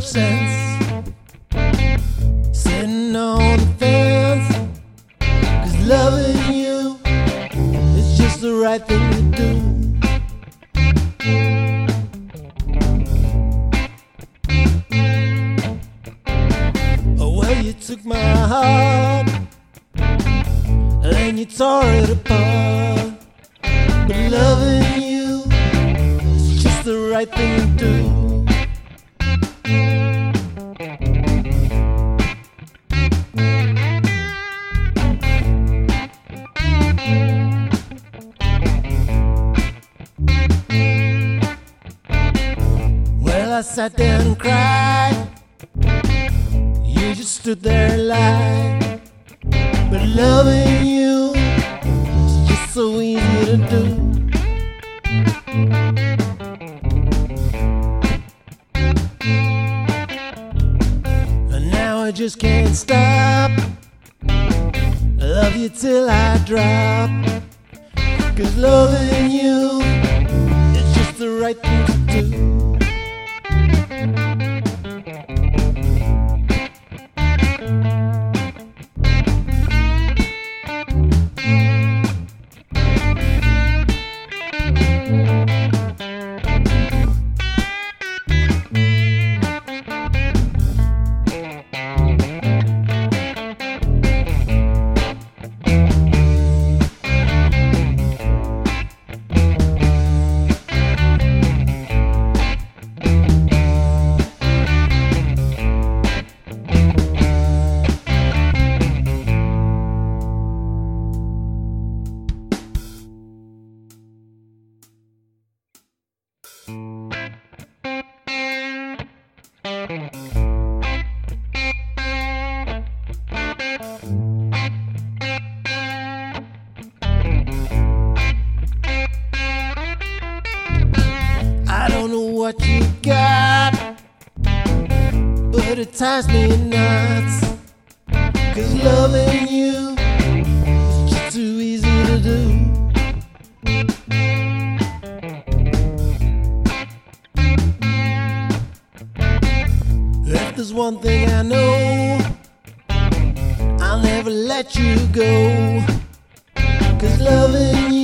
much sense sitting on the fence, 'cause loving you is just the right thing to do. Oh, well, you took my heart and you tore it apart, but loving you is just the right thing to do. Well, I sat down and cried, you just stood there and lied, but loving you is just so easy to do. And now I just can't stop, I love you till I drop, 'cause loving you is just the right thing to do. I don't know what you got, but it ties me in knots, 'cause loving you is just too easy to do. If there's one thing I know, I'll never let you go, 'cause loving you